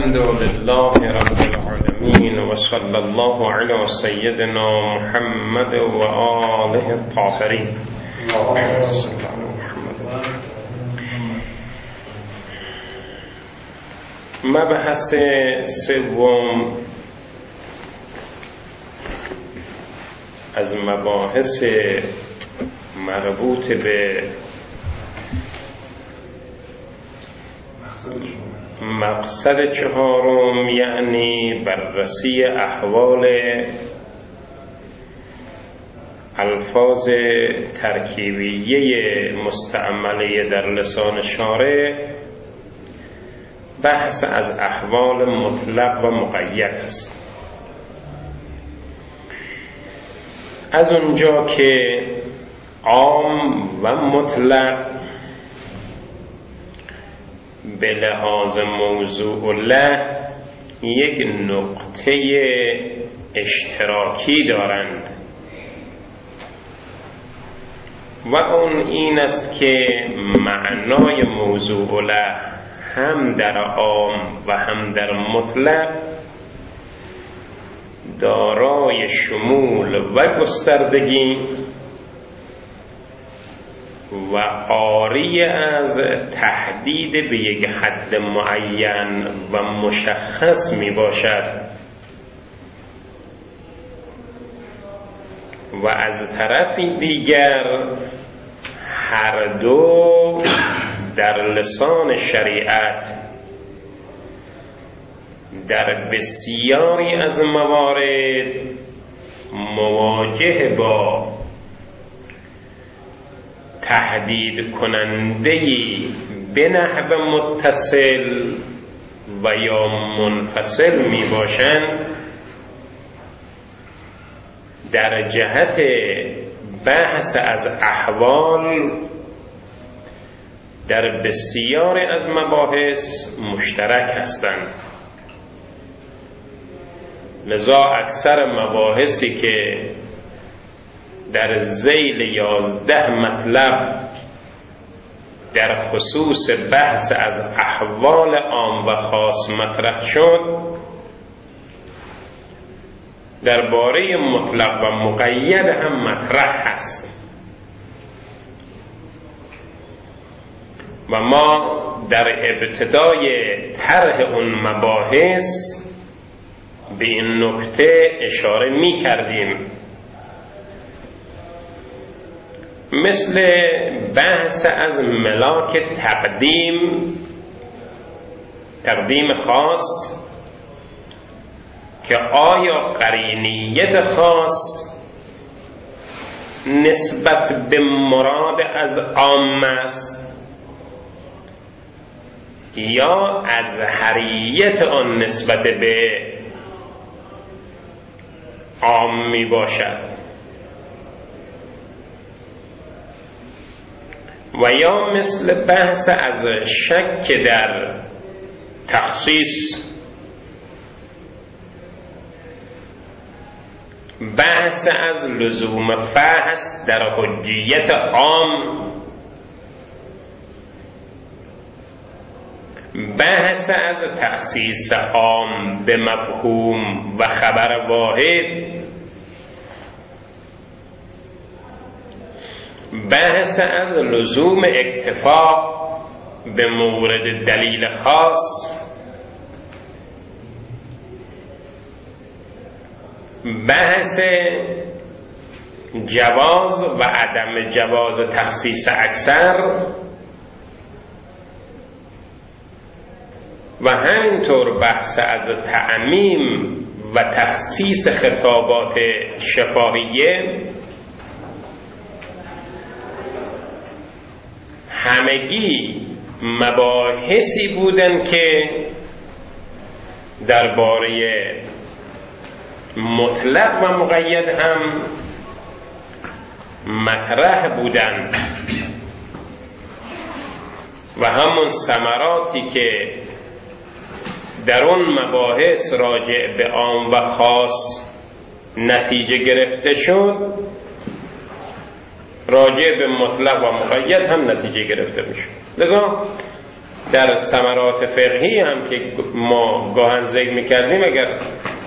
الحمد لله رب العالمين وصلى الله على سيدنا محمد وآله الطاهرين. مبحث سوم از مباحث مربوط به مقصد چهارم، یعنی بررسی احوال الفاظ ترکیبیه مستعمله در لسان شارع، بحث از احوال مطلق و مقید است. از اونجا که عام و مطلق به لحاظ موضوع له یک نقطه اشتراکی دارند و اون این است که معنای موضوع له هم در عام و هم در مطلق دارای شمول و گستردگی و عاری از تحدید به یک حد معین و مشخص می باشد و از طرفی دیگر هر دو در لسان شریعت در بسیاری از موارد مواجه با تهدید کننده‌ای به نحو متصل و یا منفصل می باشند، در جهت بحث از احوال در بسیاری از مباحث مشترک هستند. لذا اکثر مباحثی که در ذیل 11 مطلب در خصوص بحث از احوال عام و خاص مطرح شد، درباره مطلق و مقید هم مطرح هست و ما در ابتدای طرح اون مباحث به این نکته اشاره می کردیم، مثل بحث از ملاک تقدیم خاص، که آیا قرینیت خاص نسبت به مراد از عام است یا ازهریت آن نسبت به عام می باشد، و یا مثل بحث از شک در تخصیص، بحث از لزوم فحص در حجیت عام، بحث از تخصیص عام به مفهوم و خبر واحد، بحث از لزوم اکتفا به مورد دلیل خاص، بحث جواز و عدم جواز تخصیص اکثر، و همینطور بحث از تعمیم و تخصیص خطابات شفاهیه. همگی مباحثی بودن که درباره مطلق و مقید هم مطرح بودن و همون ثمراتی که در اون مباحث راجع به عام و خاص نتیجه گرفته شد، راجع به مطلق و مقید هم نتیجه گرفته میشه. لذا در ثمرات فقهی هم که ما گاهن ذکر میکردیم، اگر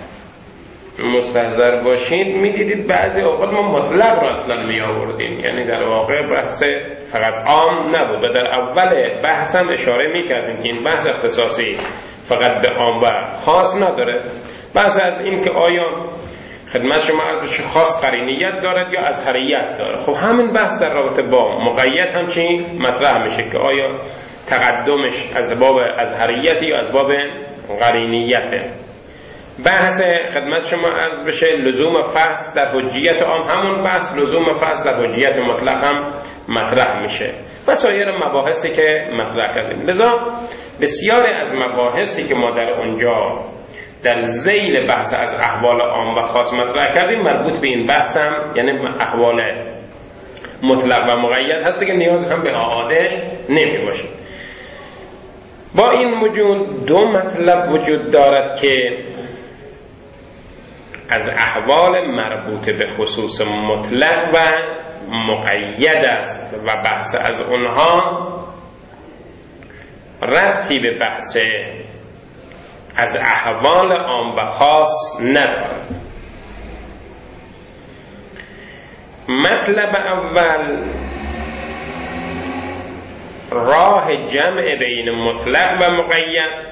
مستحضر باشید میدیدید بعضی اوقات ما مطلق رو اصلا می آوردیم، یعنی در واقع بحث فقط عام نبود و در اول بحث هم اشاره میکردیم که این بحث اختصاصی فقط به عام و خاص نداره. بحث از این که آیا خدمت شما عرض خاص قرینیت دارد یا اظهریت داره. خب همین بحث در رابطه با مقید همچنین مطرح میشه که آیا تقدمش از باب اظهریت یا از باب قرینیته. بحث خدمت شما عرض بشه لزوم فصل در حجیت عام، همون بحث لزوم فصل در حجیت مطلق هم مطرح میشه و سایر مباحثی که مطرح کردیم. لذا بسیاری از مباحثی که ما در اونجا در ذیل بحث از احوال عام و خاص مطرح کردیم مربوط به این بحث هم، یعنی احوال مطلق و مقید هست که نیاز هم به اعادهش نمی باشه. با این وجود دو مطلب وجود دارد که از احوال مربوط به خصوص مطلق و مقید است و بحث از اونها ربطی به بحث از احوال عام و خاص ندارد. مطلب اول راه جمع بین مطلق و مقید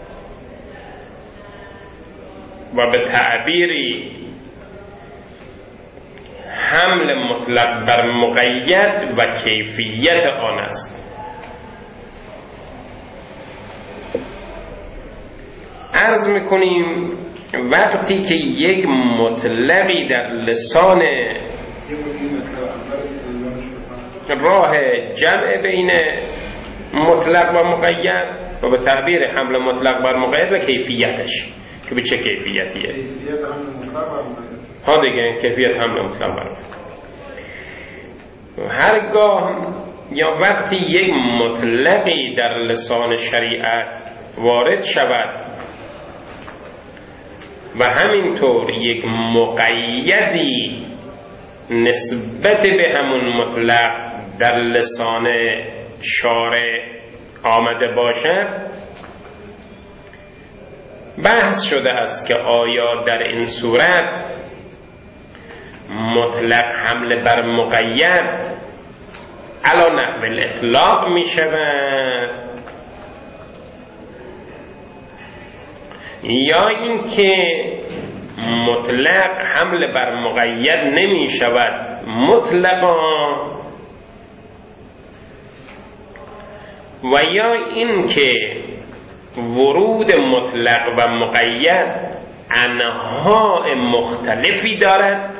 و به تعبیری حمل مطلق بر مقید و کیفیت آن است. عرض میکنیم وقتی که یک مطلقی در لسان راه جمع بین مطلق و مقید و به تعبیر حمل مطلق بر مقید و کیفیتش که به چه کیفیتیه؟ کیفیت حمل مطلق بر مقید. ها دیگه کیفیت حمل مطلق بر مقید. هرگاه یا وقتی یک مطلقی در لسان شریعت وارد شود و همینطور یک مقیدی نسبت به همون مطلق در لسان شارع آمده باشد، بحث شده است که آیا در این صورت مطلق حمل بر مقید علی نحو الاطلاق می شود یا اینکه مطلق حمل بر مقید نمی شود مطلقا، و یا اینکه ورود مطلق و مقید انواع مختلفی دارد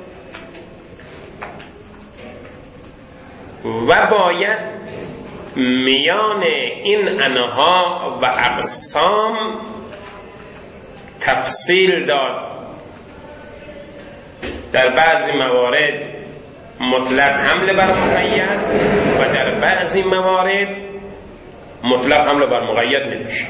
و باید میان این انواع و اقسام تفصیل داد. در بعضی موارد مطلق حمل بر مقید و در بعضی موارد مطلق حمل بر مقید نمیشه.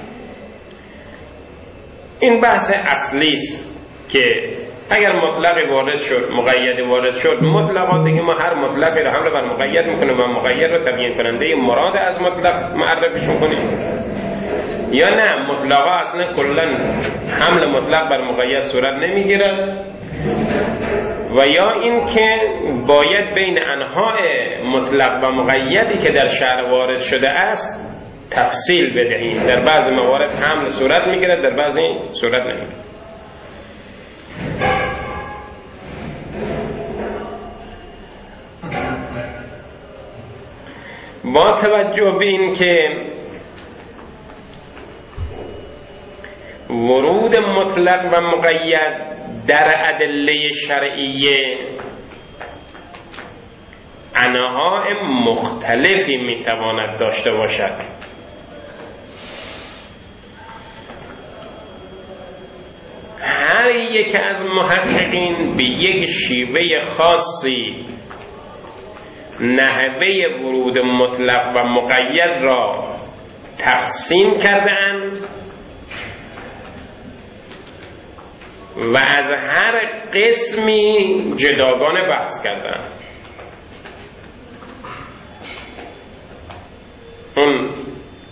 این بحث اصلی است که اگر مطلقی وارد شد مقیدی وارد شد، مطلقات دیگه ما هر مطلقی رو حمل بر مقید میکنیم و مقید رو تبیین کننده مراد از مطلق معرفیش میکنیم، یا نه مطلقا اصلا کلا حمل مطلق بر مقید صورت نمیگیره، و یا این که باید بین انواع مطلق و مقیدی که در شرع وارد شده است تفصیل بدهیم. در بعض موارد حمل صورت میگیره، در بعضی صورت نمیگیره. با توجه به این که ورود مطلق و مقید در ادله شرعیه انواع مختلفی میتواند داشته باشد، هر یک از محققین به یک شیوه خاصی نحوه ورود مطلق و مقید را تقسیم کرده‌اند و از هر قسمی جداگانه بحث کردند. اون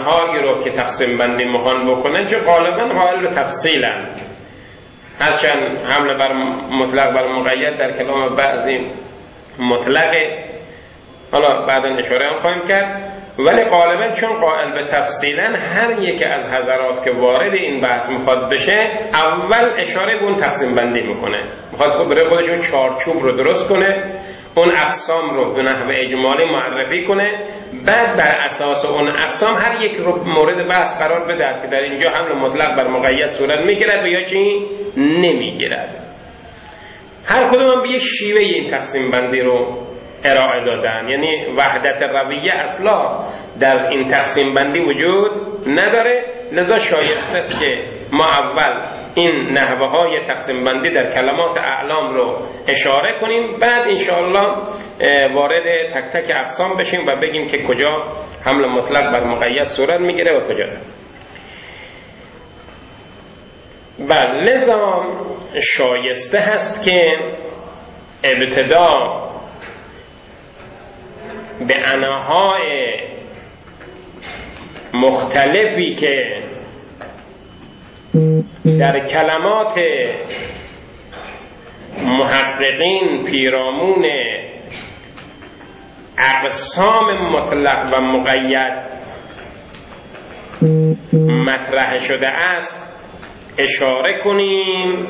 معناهایی رو که تقسیم بندی میخوان بکنن چه غالبا حائل به تفصیلن، هرچند حمله بر مطلق بر مقید در کلام بعضی مطلقه، حالا بعدا اشاره هم خواهیم کرد، ولی غالبا چون قائل به تفصیلن هر یک از حضرات که وارد این بحث میخواد بشه اول اشاره به اون تقسیم بندی میکنه، میخواد خود برای خودش اون چارچوب رو درست کنه، اون اقسام رو به نحو اجمالی معرفی کنه، بعد بر اساس اون اقسام هر یک رو مورد بحث قرار بده که در اینجا حمل مطلق بر مقید صورت میگیرد و یا چی نمیگیرد. هر کدوم هم به یک شیوه این تقسیم بندی رو ارائه دادن، یعنی وحدت رویه اصلا در این تقسیم بندی وجود نداره، لذا شایسته است که ما اول این نحوه های تقسیم بندی در کلمات اعلام رو اشاره کنیم، بعد انشاءالله وارد تک تک اقسام بشیم و بگیم که کجا حمل مطلق بر مقید صورت میگیره و کجا نه. بله، لذا شایسته هست که ابتدا به انواع مختلفی که در کلمات محققین پیرامون اقسام مطلق و مقید مطرح شده است اشاره کنیم،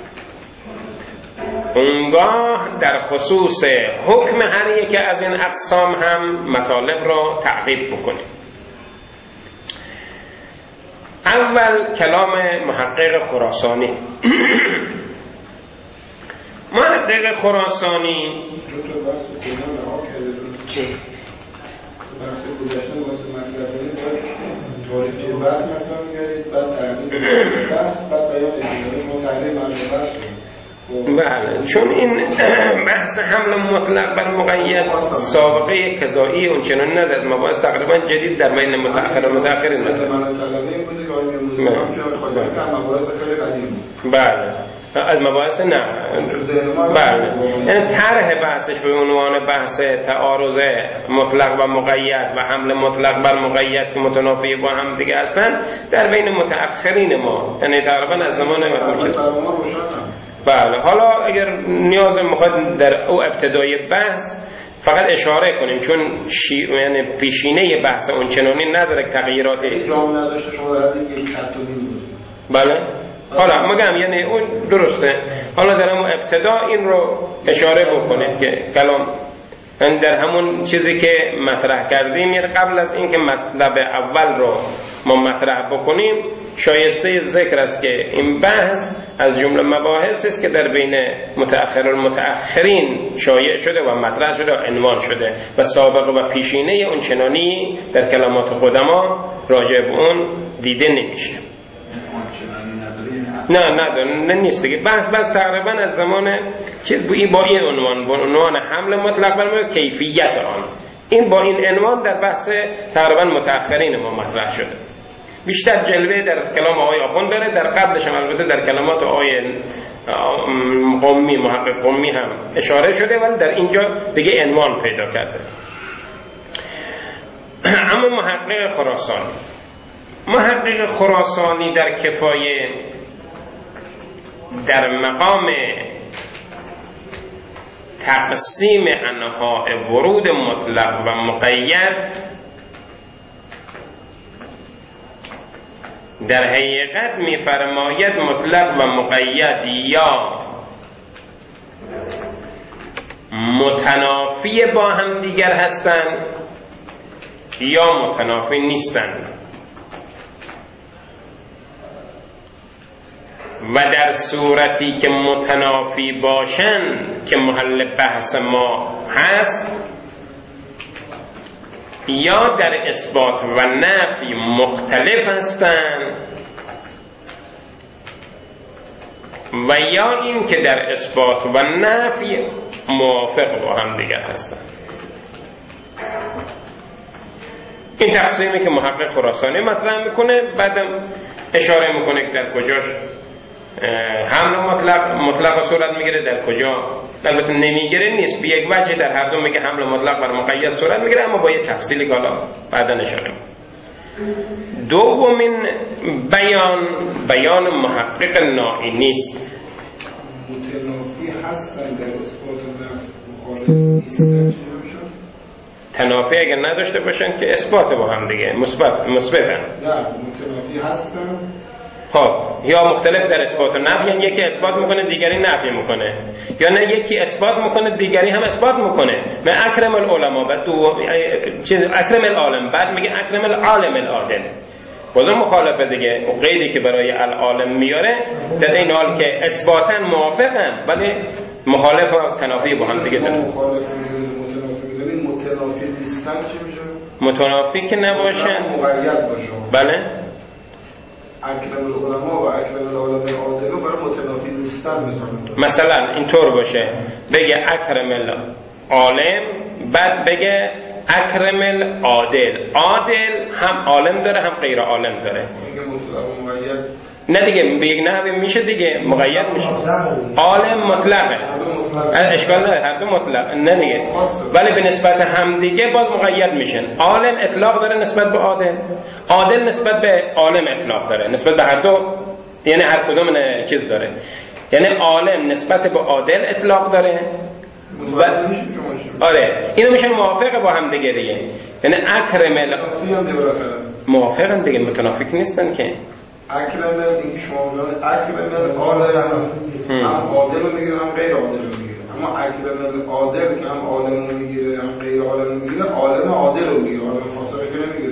اونگاه در خصوص حکم هر یک از این اقسام هم مطالب را تعقیب بکنیم. اول کلام محقق خراسانی. محقق خراسانی بله، چون این بحث حمل مطلق بر مقید سابقه کذایی اون چنان نداره، از مباحث تقریبا جدید در بین متأخر و متأخرین نداره. بله، از مباحث نه، بله، یعنی طرح بحثش به عنوان بحث تعارض مطلق و مقید و حمل مطلق بر مقید که متنافی با هم دیگه هستن در بین متأخرین ما، یعنی تقریبا از زمان بله. حالا اگر نیاز میخواد در او ابتدای بحث فقط اشاره کنیم، چون یعنی پیشینه بحث اون چنانی نداره، تغییراتی جامعه نداشته، شما یک خط و نیم. بله، حالا مگم یعنی اون درسته، حالا در همون ابتدا این رو اشاره بکنید که کلام در همون چیزی که مطرح کردیم، یعنی قبل از این که مطلب اول رو ما مطرح بکنیم شایسته ذکر است که این بحث از جمله مباحث است که در بین متأخر و متأخرین شایع شده و مطرح شده و عنوان شده و سابقه و پیشینه اون چنانی در کلمات قدما راجع به اون دیده نمیشه. نه نیست دیگه، بس تقریبا از زمان چیز با این عنوان حمل مطلق بر کیفیت آن، این با این عنوان در بحث تقریبا متأخرین ما مطرح شده. بیشتر جلوه در کلام آقای آخوند داره، در قبلش هم البته در کلمات آقای قمی، محقق قمی هم اشاره شده، ولی در اینجا دیگه عنوان پیدا کرده. اما محقق خراسانی در کفایه در مقام تقسیم انواع ورود مطلق و مقید در حقیقت می‌فرماید مطلق و مقید یا متنافی با هم دیگر هستند یا متنافی نیستند، و در صورتی که متنافی باشند که محل بحث ما هست یا در اثبات و نفی مختلف هستند و یا این که در اثبات و نفی موافق با هم دیگر هستند. این تقسیمی که محقق خراسانی مطرح میکنه، بعدم اشاره میکنه که در کجاش حمل مطلق صورت میگیره، در کجا البته نمیگیره نیست، به یک وجه در هر دو میگه حمل مطلق بر مقید صورت میگیره، اما با یه تفصیلی که حالا بعدا اشاره میکنه. دومین بیان محقق نائی نیست. متنافی هستن در اثبات نفی، مخالف نیستن. تنافی اگر نداشته باشن که اثبات با هم دیگه مثبتن. نه متنافی هستن. خب یا مختلف در اثبات و نفی، یعنی یکی اثبات میکنه دیگری نفی میکنه، یا نه یکی اثبات میکنه دیگری هم اثبات میکنه. و اکرم العلماء بعد اکرم العالم، بعد میگه اکرم العالم العادل. بازم مخالفه دیگه. اون قیدی که برای العالم میاره در این حال که اثباتن موافقن ولی مخالف و تنافی با هم دیگه دارن. متنافی نیستن چی میشه؟ متنافی که نباشن مقید باشه. بله. اکرم العلماء و اکرم العالم العادل برای متنافی نیستن مثلا اینطور باشه بگه اکرم العالم بعد بگه اکرم العادل. عادل هم عالم داره هم غیر عالم داره. میگه مطلق مقید نه دیگه به نحوی میشه دیگه مقید میشه. عالم مطلقه اشکال نداره، هر دو مطلق نه دیگه، ولی به نسبت هم دیگه باز مقید میشن. عالم اطلاق داره نسبت به عادل، عادل نسبت به عالم اطلاق داره نسبت به هر دو، یعنی هر کدوم چیز داره. یعنی عالم نسبت به عادل اطلاق داره و آره اینو میشن موافق با هم دیگه دیگه. یعنی اکرم موافقن دیگه، متنافی نیستن که. اکرم اینکه شما بگید اکرم عالم هم عادل رو میگیره هم غیر عادل رو میگیره، اما اکرم عادل که هم عالم رو میگیره هم غیر عالم رو میگیره، عالم عادل رو میگیره، عالم فاصله که نمیگیره.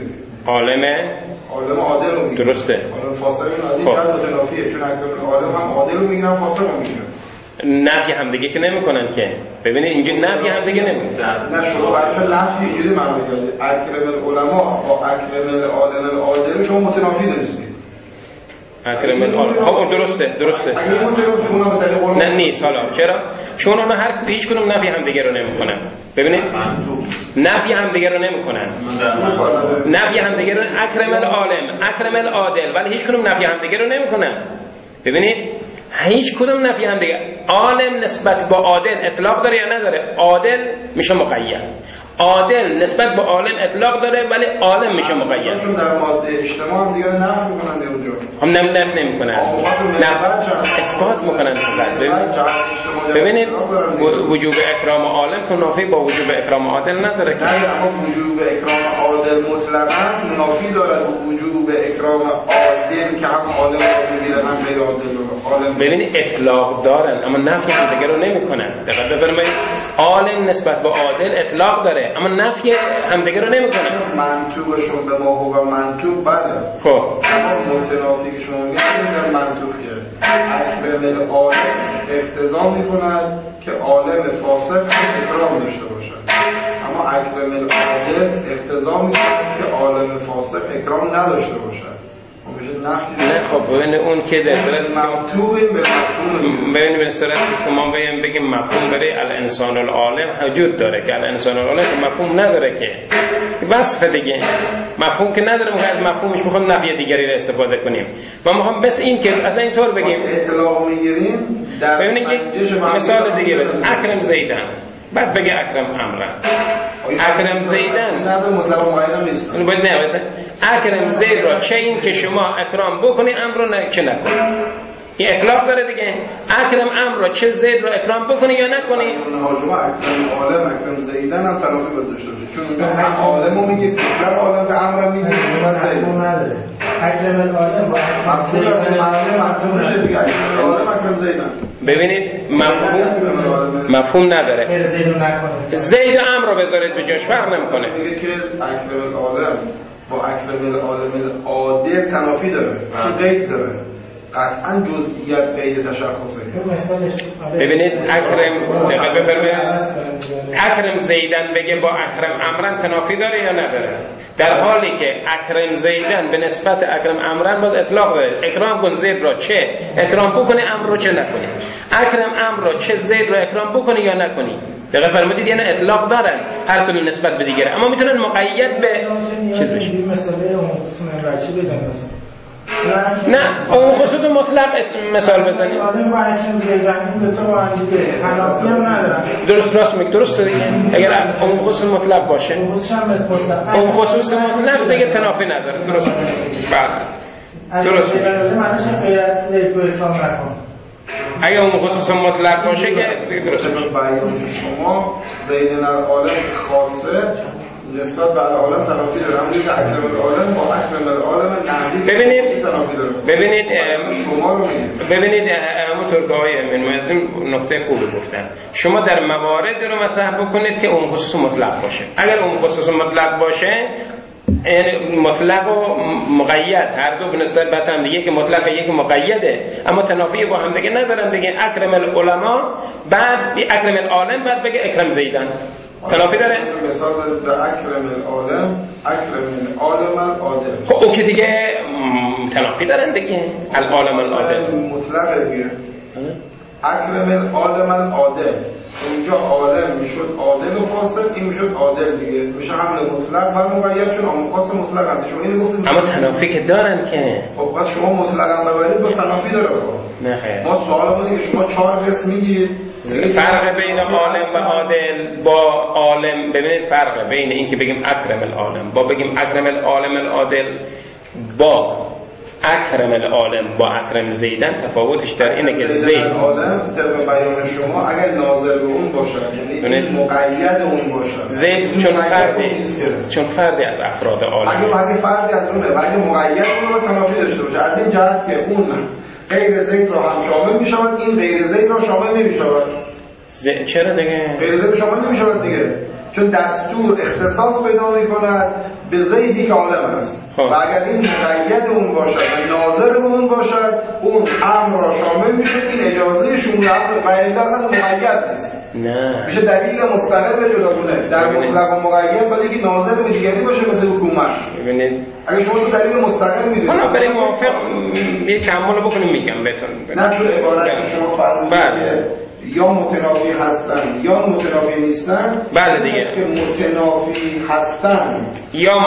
عالم عادل رو میگیره. درسته. عالم فاصله از این جهت متنافیه، چون اکرم عالم هم عادل رو میگیره هم فاصله رو میگیره. نفی هم دیگه که نمیکنن که. ببینید اینجا نفی هم دیگه نمیکنن. نه شما برای نفی اینجوری معنی کردید اکرم العلماء با اکرم العالم العادل شما متنافی نیستید. اکرم العالم خب درسته. نه نیست. حالا چرا؟ چون اونا هیچ کدوم نفی هم دیگه رو نمیکنن. ببینید نفی هم دیگه رو نمیکنن. نفی هم دیگه رو اکرم العالم اکرم العادل، ولی هیچ کدوم نفی هم دیگه رو نمیکنن. ببینید هیچ کدوم نفی هم دیگه. عالم نسبت با عادل اطلاق داره یا نداره؟ عادل میشه مقید. عادل نسبت به عالم اطلاق داره ولی عالم میشه مقید. چون در ماده اجتماع هم دیگه نفی میکنن دیگه. هم نفی نمیکنن. اثبات میکنن فقط. ببینید وجوب اکرام عالم منافی با وجوب اکرام عادل نداره که. نه اما وجوب اکرام عادل مطلقاً منافی داره با وجوب اکرام عادل که هم عالم رو میگیره هم غیر عادل رو. ببینید اطلاق دارن اما نفی هم دیگه رو نمیکنن. دقت بفرمایید عالم نسبت به عادل اطلاق داره اما نفی هم دیگه رو نمیکنن. منطوقشون به ما هو منطوق بله. خب اما متنافی که شما میگید در منطوق کرد. اکرم عالم اقتضا میکند که عالم فاسق اکرام داشته باشد، اما اکرم العادل اقتضا میکند که عالم فاسق اکرام نداشته باشد. نه خب ببین اون که در صورت ببین به صورت که ما بگیم مفهوم برای الانسان العالم وجود داره که الانسان العالم مفهوم نداره که وصف دیگه مفهوم که نداره. ما از مفهومش میخوام نفی دیگری رو استفاده کنیم. ما میخوام بس این که از اینطور بگیم اطلاق میگیریم. ببینید مثال دیگه بده اکرم زیدن بعد بگه اکرم امرن. اکرم زیدن نه مطلق معین نیست. نه مثلا اکرم زید را چه این که شما اکرام بکنی امر رو چه نکنی. این اطلاق داره دیگه. اکرم امر را چه زید را اکرام بکنی یا نکنی. شما اکرم عالم اکرم زیدن هم تلافی باید داشته باشه، چون هم عالم رو میگه اکرم عالم به امر میگه مفهوم نداره. اکرم العالم با مفهوم میشه دیگه. عالم اکرم زیدن ببینید مفهوم نداره. زید امر رو بذارید به جاش فرق نمیکنه. میگه که اکرم العالم با اکرم العالم عادل تنافی داره که قید داره. قطعا جزئیات قید تشخصه. ببینید اکرم دقیق بفرمایید اکرم زیدن بگه با اکرم امرن تنافی داره یا نداره؟ در حالی که اکرم زیدن به نسبت اکرم امرن باز اطلاق داره. اکرام کن زید را چه اکرام بکنی امر رو چه نکنی. اکرم امر را چه زید را اکرام بکنی یا نکنی. دقیق فرمودید یعنی اطلاق دارن هر کدوم نسبت به دیگره اما میتونن مقید به چیز بشه. مثلا اون بچه بزنید نه اون خصوص مطلق اسم مثال بزنید. درست میگه، درست دیگه. اگر اون خصوص مطلق باشه اون خصوص مطلق دیگه تنافی نداره. درست. بله درست میشه. اگه اون خصوص مطلق باشه که درست میشه. شما زیدن العالم خاصه نسبت به العالم تنافی داره، همونی که اکرم العالم با اکرم العالم ببینید شما ببینید همونطور که آقای امین معظم نکته خوبی گفتن، شما در موارد رو مطرح بکنید که اون خصوص مطلق باشه. اگر اون خصوص مطلق باشه یعنی مطلق و مقید هر دو به نسبت به هم دیگه، که مطلق یک مقیده اما تنافی با هم دیگه ندارن دیگه. اکرم العلماء بعد اکرم العالم بعد بگه اکرم زیدن، تنافی داره؟ مثال در اکرم العالم العادل. خب او که دیگه تنافی دارن دیگه. العالم العادل مطلق دیگه. اکرم العالم العادل، اونجا عالم میشد عادل و فاسد، این میشد عادل دیگه، میشه حمل مطلق و مقید، چون هم خاص مطلق هم شما اینو گفتید. اما تنافی که دارن که خب پس شما مطلق هم ببرید با تنافی داره. نه خیر، ما سوالمون اینه که شما 4 قسم میگید فرق بین عالم و عادل با عالم. ببینید فرق بین این که بگیم اکرم العالم با بگیم اکرم العالم العادل با اکرم العالم با اکرم زیدن تفاوتش در اینه که زید العالم طبق بیان شما اگر ناظر به اون باشه، یعنی مقید اون باشه، زید چون فردی از افراد عالم، اگه فردی از اونه و اگه مقید اون رو تنافی داشته باشه، از این جهت که اون غیر زید را هم شامل میشود، این غیر زید را شامل نمیشود. چرا دیگه؟ غیر زید شامل نمیشود دیگه، چون دستور اختصاص پیدا میکند به زیدی که عالم است. و اگر این مقید اون باشد و ناظر به اون باشد، اون امر را شامل میشه، این اجازه شمول امر و این اصلا مقید نیست. نه میشه دلیل مستقل جداگونه در مطلق و مقید، ولی که ناظر به دیگری باشه مثل حکومت. ببینید اگه شما تو دلیل مستقل میدونید ما بریم موافق یه تعامل بکنیم، میگم بهتون. نه تو عبارت شما فرمودید یا متنافی هستن یا متنافی نیستن. بله دیگه، که متنافی هستن یا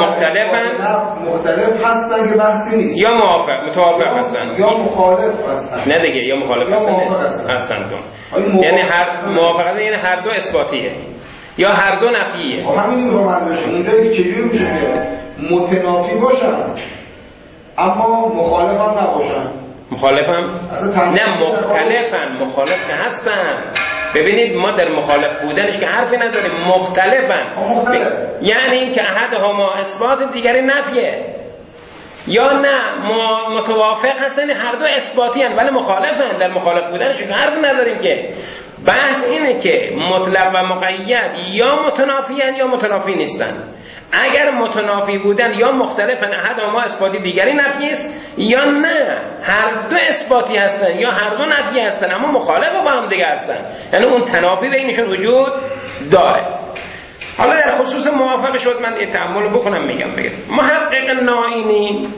مختلف هستن که بحثی نیست، یا متوافق هستن یا مخالف هستن. نه دیگه، یا مخالف هستن یعنی هر موافقت یعنی هر دو اثباتیه یا هر دو نفیه. همین رو من بشه اونجایی که چجوری میشه که متنافی باشن اما مخالف هم نباشن. مخالفم؟ نه مخالف هستن. ببینید ما در مخالف بودنش که حرفی نداریم، مختلفن. یعنی این که احدهما اثبات دیگری نفیه، یا نه متوافق هستن هر دو اثباتی هستن ولی مخالفن. در مخالف بودنش که حرفی نداریم که. بحث اینه که مطلق و مقید یا متنافی هستن یا متنافی نیستن. اگر متنافی بودن یا مختلفن، احدهما اثباتی دیگری نفی است، یا نه هر دو اثباتی هستن یا هر دو نفی هستن اما مخالف با هم دیگه هستن، یعنی اون تنافی بینشون وجود داره. حالا در خصوص موافق شد من یه تأمل بکنم، میگم محقق نائینی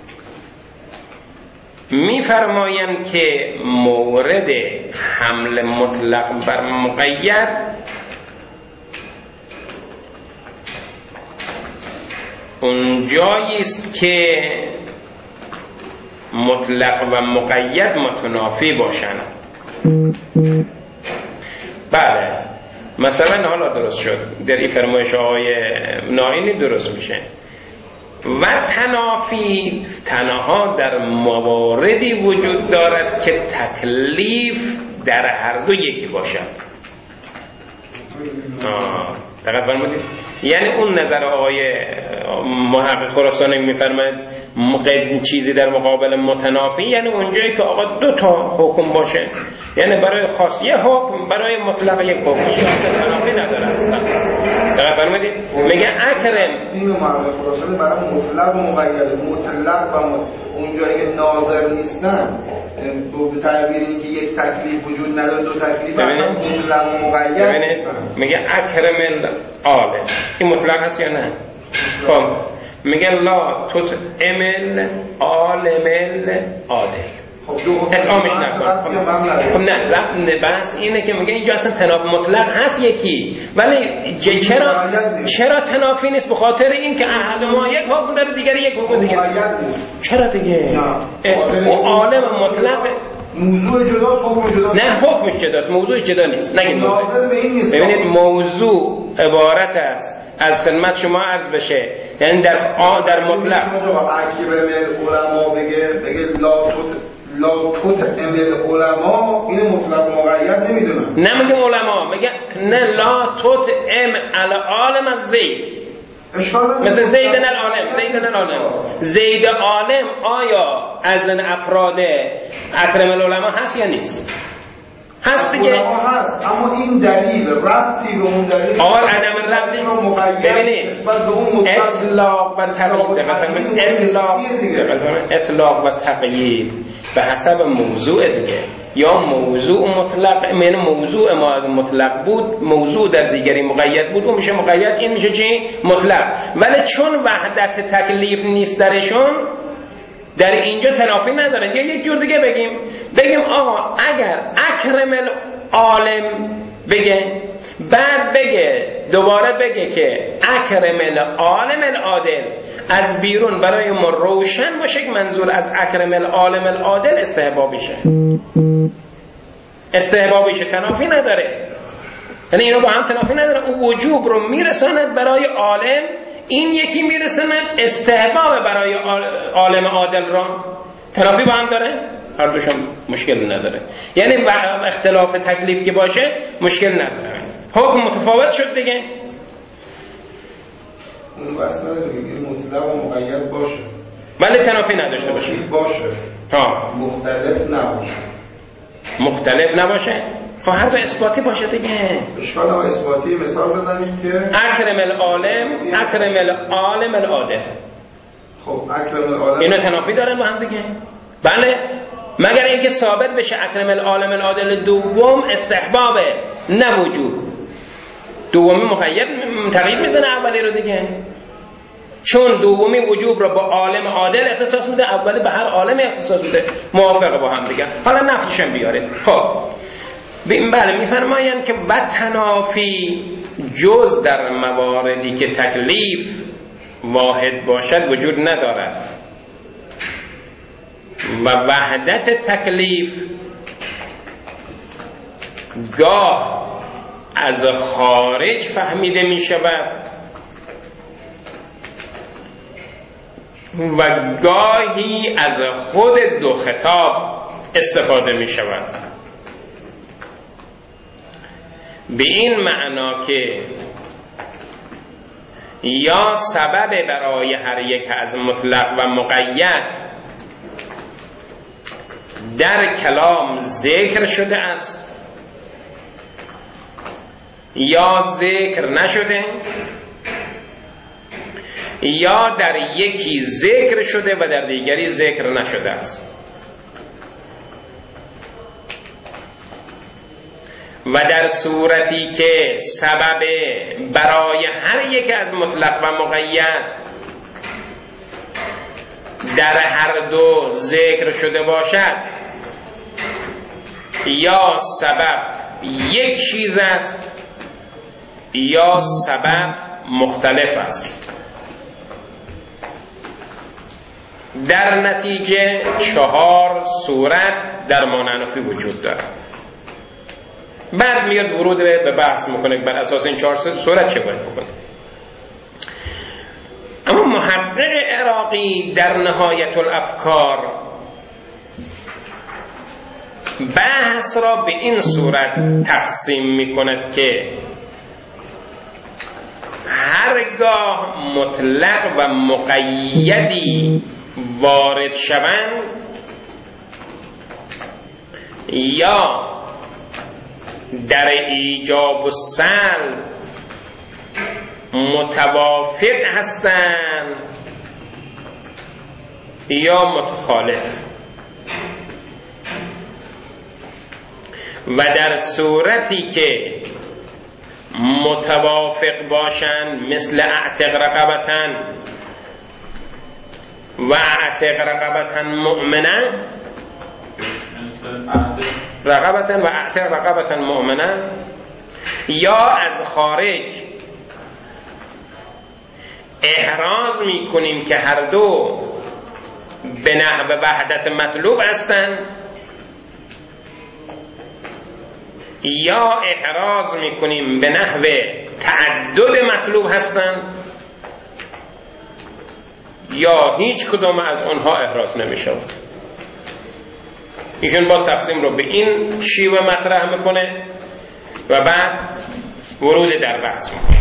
میفرمایند که مورد حمل مطلق بر مقید اونجایی است که مطلق و مقید متنافی باشند. بله مثلا حالا درست شد در این فرمایش آقای نائینی درست میشه. و تنافی تنها در مواردی وجود دارد که تکلیف در هر دو یکی باشد. دقیق فرمودید؟ یعنی اون نظر آقای محقق خراسانی میفرماید مقید چیزی در مقابل متنافی، یعنی اونجایی که آقا دو تا حکم باشه، یعنی برای خاص یک حکم، برای مطلق یک حکم، تنافی نداره اصلا. دقیق فرمودید؟ میگه اکرم سیم محقق خراسانی برای مطلق و مقید، مطلق و اونجایی که ناظر نیستن، به تعبیر این که یک تکلیف وجود نداره، دو تکلیف اصلا مطلق و مقید نیستن. میگه اکرم العالم، این مطلق هست یا نه؟ خب میگه لا تطعم العالم العادل. اتهامش نکن. خب نه بحث اینه که میگه اینجا اصلا تنافی مطلق هست یکی، ولی چرا تنافی نیست؟ به خاطر این که احد ما یک حکم داره دیگری یک حکم دیگه. چرا دیگه؟ عالم مطلق موضوع جداست، حکم جداست. نه حکمش جداست، موضوع جدا نیست. نگید موضوع. ببینید موضوع عبارت است از خدمت شما عرض بشه، یعنی در مطلق اکبر علما بگه لا تطعم العلماء، این مطلق مقید نمیدونم. نمیگم علما، میگه نه لا تطعم العالم از زید، مثل زیدن العالم. زید عالم آیا از این افراد اکرم العلماء هست یا نیست؟ هست دیگه، هست، اما این دلیل ربطی به اون دلیل عدم ربطی رو مقید. ببینید اطلاق و اطلاق و تقیید به حسب موضوع دیگه، یا موضوع مطلق، یعنی موضوع مطلق بود، موضوع در دیگری مقید بود، اون میشه مقید، این میشه چی؟ مطلق. ولی چون وحدت تکلیف نیست درشون، در اینجا تنافی نداره. یا یک جور دیگه بگیم آقا اگر اکرم العالم بگه، بعد بگه دوباره بگه که اکرم العالم العادل، از بیرون برای ما روشن باشه که منظور از اکرم العالم العادل استحبابیشه، تنافی نداره. یعنی اینو با هم تنافی نداره. اون وجوب رو میرساند برای عالم، این یکی میرساند استحباب برای عالم عادل را. تنافی با هم داره؟ هر دوشم مشکل نداره. یعنی اختلاف تکلیف که باشه مشکل نداره. حکم متفاوت شد دیگه. اون بس نداره این مطلق و مقید باشه، ولی تنافی نداشته باشه. مختلف نباشه. خب هر دو اثباتی باشه دیگه. اشکال ها اثباتی. مثال بزنید که اکرم العالم العادل. خب اکرم العالم اینو تنافی دارن با هم دیگه. بله، مگر اینکه ثابت بشه اکرم العالم العادل دوم استحبابه نه وجوب. دومی مقید تغییر میزنه اولی رو دیگه، چون دومی وجوب رو با عالم عادل اختصاص میده، اولی به هر عالم اختصاص میده، موافقه با هم دیگه. حالا نفیشم بیاره. خب بله، میفرمایند که بد تنافی جز در مواردی که تکلیف واحد باشد وجود ندارد و وحدت تکلیف گاه از خارج فهمیده می شود و گاهی از خود دو خطاب استفاده می شود. به این معنا که یا سبب برای هر یک از مطلق و مقید در کلام ذکر شده است یا ذکر نشده، یا در یکی ذکر شده و در دیگری ذکر نشده است. و در صورتی که سبب برای هر یک از مطلق و مقید در هر دو ذکر شده باشد، یا سبب یک چیز است یا سبب مختلف است، در نتیجه 4 صورت در مانعنفی وجود دارد. بعد میاد ورود به بحث میکنه بر اساس این 4 صورت چه باید بکنه. اما محقق عراقی در نهایت الافکار بحث را به این صورت تقسیم میکند که هرگاه مطلق و مقیدی وارد شوند یا در ایجاب و سلب متوافق هستند یا متخالف، و در صورتی که متوافق باشند مثل اعتق رقبتن و اعتق رقبتن مؤمنن، رقبتن و اعتق رقبتن مؤمنه، یا از خارج احراز میکنیم که هر دو به نحو وحدت مطلوب هستند، یا احراز میکنیم به نحو تعدد مطلوب هستند، یا هیچ کدوم از اونها احراز نمیشود. ایشون باز تقسیم رو به این شیوه مطرح میکنه و بعد ورود در بحث میکنه.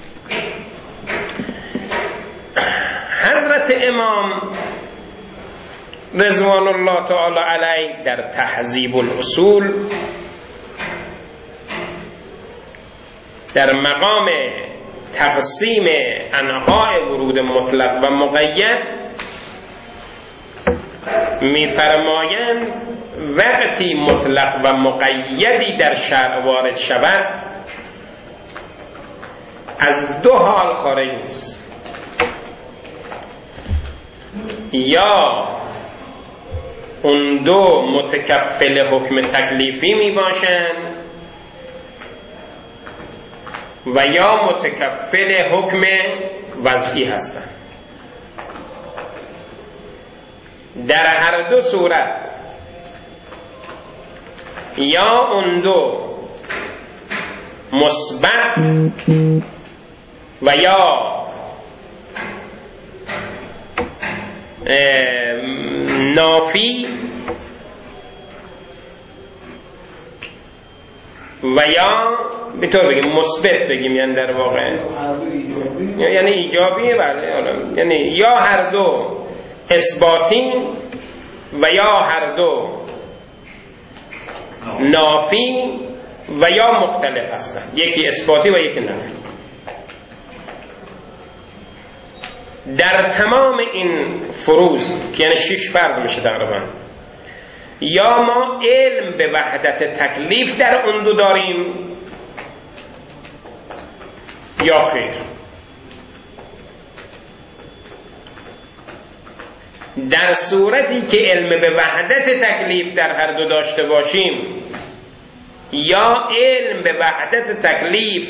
حضرت امام رضوان الله تعالی علیه در تهذیب الاصول در مقام تقسیم انواع ورود مطلق و مقید می‌فرمایند وقتی مطلق و مقیدی در شرع وارد شود از دو حال خارج نیست، یا اون دو متکفل حکم تکلیفی می باشند و یا متکفل حکم وضعی هستند. در هر دو صورت یا اون دو مثبت و یا نافی و یا به طور بگیم مثبت بگیم، یعنی در واقع یعنی ایجابیه، بله، یعنی یا هر دو اثباتی و یا هر دو نافی و یا مختلف هستند، یکی اثباتی و یکی نافی. در تمام این فروض که یعنی 6 فرض میشه تقریبا، یا ما علم به وحدت تکلیف در اون دو داریم یا خیر. در صورتی که علم به وحدت تکلیف در هر دو داشته باشیم، یا علم به وحدت تکلیف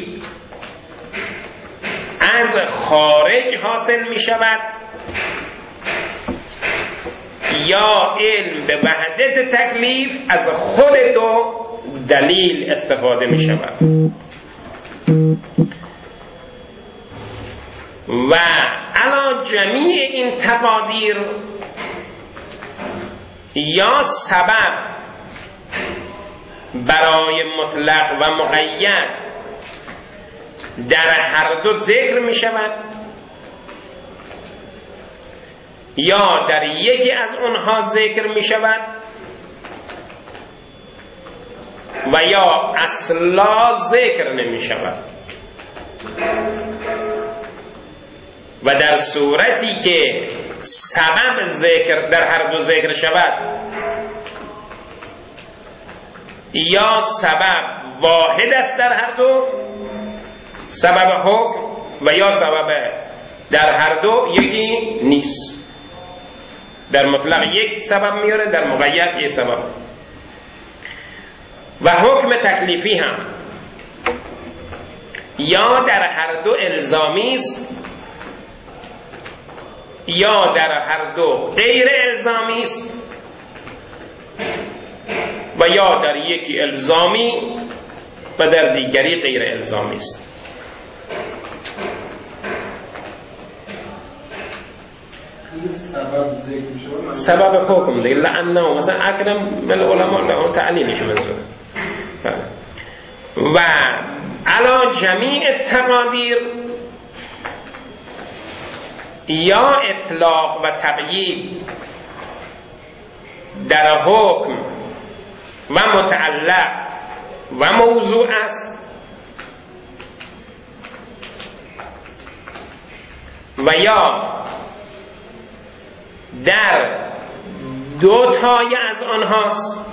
از خارج حاصل می شود، یا علم به وحدت تکلیف از خود دو دلیل استفاده می شود. و علا جمیع این تقادیر یا سبب برای مطلق و مقید در هر دو ذکر می شود، یا در یکی از اونها ذکر می شود و یا اصلا ذکر نمی شود. و در صورتی که سبب ذکر در هر دو ذکر شود، یا سبب واحد است در هر دو، سبب حکم، و یا سبب در هر دو یکی نیست. در مطلق یک سبب میاره، در مقید یک سبب. و حکم تکلیفی هم یا در هر دو الزامی است، یا در هر دو غیر الزامی است، و یا در یکی الزامی و در دیگری غیر الزامی است. سبب حکم دیگه، لعنه مثلا اکرم من علماء لهم تعلیلش منظور. و علا جمیع تقادیر یا اطلاق و تقیید در حکم و متعلق و موضوع است، و یا در دو تای از آنهاست،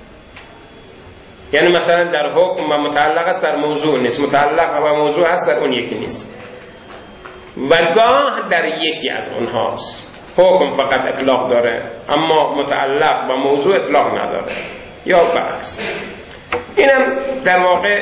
یعنی مثلا در حکم و متعلق است در موضوع نیست، متعلق و موضوع هست در اون یکی نیست، و گاه در یکی از اونهاست. حکم فقط اطلاق داره اما متعلق و موضوع اطلاق نداره. یا برعکس. اینم در واقع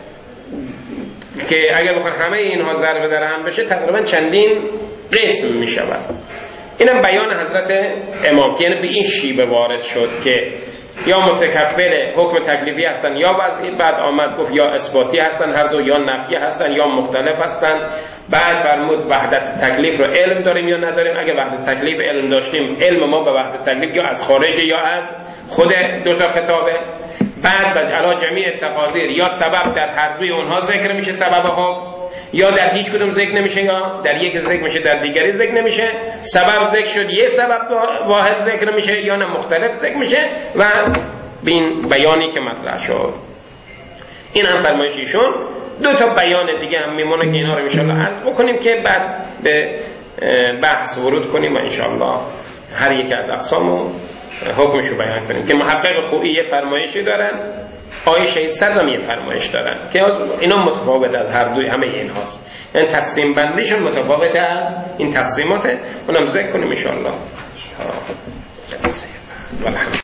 که اگر بخوان همه اینها ضرب در هم بشه تقریبا چندین قسم می شود. اینم بیان حضرت امام، یعنی به این شیوه وارد شد که یا متکبل حکم تکلیفی هستن یا وضعی، بعد آمد گفت یا اثباتی هستن هر دو، یا نفی هستن یا مختلف هستن. بعد فرمود وحدت تکلیف رو علم داریم یا نداریم. اگه وحدت تکلیف علم داشتیم، علم ما به وحدت تکلیف یا از خارج یا از خود دوتا خطابه. بعد علا جمیع تقادیر یا سبب در هر دوی اونها ذکر میشه، سبب حکم، یا در هیچ کدوم ذکر نمیشه، یا در یک ذکر میشه در دیگری ذکر نمیشه. سبب ذکر شد یه سبب واحد ذکر میشه یا نه مختلف ذکر میشه. و این بیانی که مطرح شد این هم فرمایش ایشون. دو تا بیان دیگه هم میمونه که اینا رو انشالله عرض بکنیم که بعد به بحث ورود کنیم و انشالله هر یک از اقسامو حکمشو بیان کنیم. که محقق خویی یه فرمایشی دارن، عایشه صدرم یه فرمایش دارن که اینا متفاوت از هر دوی همه این هاست، یعنی تقسیم بندیشون متفاوت از این تقسیماته. اونم ذکر کنیم انشالله.